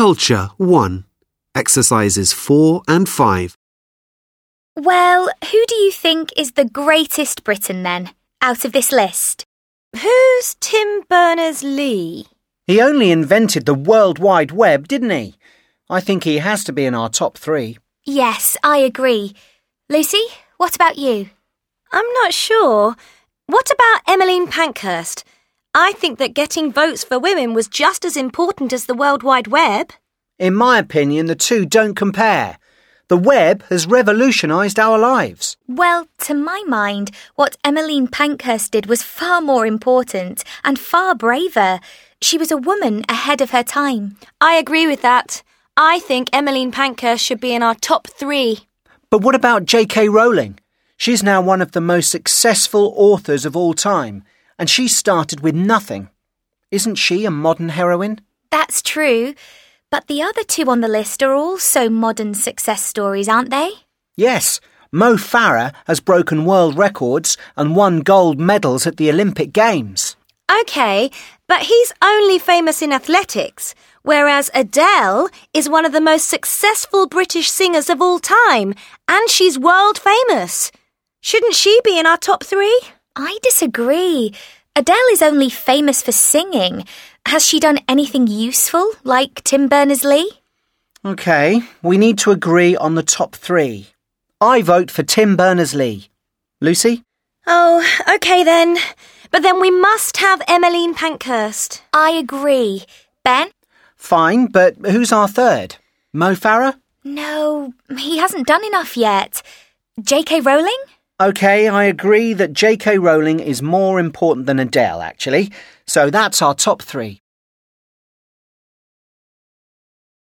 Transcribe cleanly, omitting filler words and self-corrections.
Culture 1. Exercises 4 and 5. Well, who do you think is the greatest Briton then, out of this list? Who's Tim Berners-Lee? He only invented the World Wide Web, didn't he? I think he has to be in our top 3. Yes, I agree. Lucy, what about you? I'm not sure. What about Emmeline Pankhurst? I think that getting votes for women was just as important as the World Wide Web. In my opinion, the two don't compare. The web has revolutionised our lives. Well, to my mind, what Emmeline Pankhurst did was far more important and far braver. She was a woman ahead of her time. I agree with that. I think Emmeline Pankhurst should be in our top 3. But what about J.K. Rowling? She's now one of the most successful authors of all time, and she started with nothing. Isn't she a modern heroine? That's true. But the other 2 on the list are also modern success stories, aren't they? Yes. Mo Farah has broken world records and won gold medals at the Olympic Games. OK, but he's only famous in athletics, whereas Adele is one of the most successful British singers of all time, and she's world famous. Shouldn't she be in our top 3? I disagree. Adele is only famous for singing. Has she done anything useful, like Tim Berners-Lee? OK, we need to agree on the top 3. I vote for Tim Berners-Lee. Lucy? Oh, OK then. But then we must have Emmeline Pankhurst. I agree. Ben? Fine, but who's our third? Mo Farah? No, he hasn't done enough yet. J.K. Rowling? OK, I agree that J.K. Rowling is more important than Adele, actually. So that's our top 3.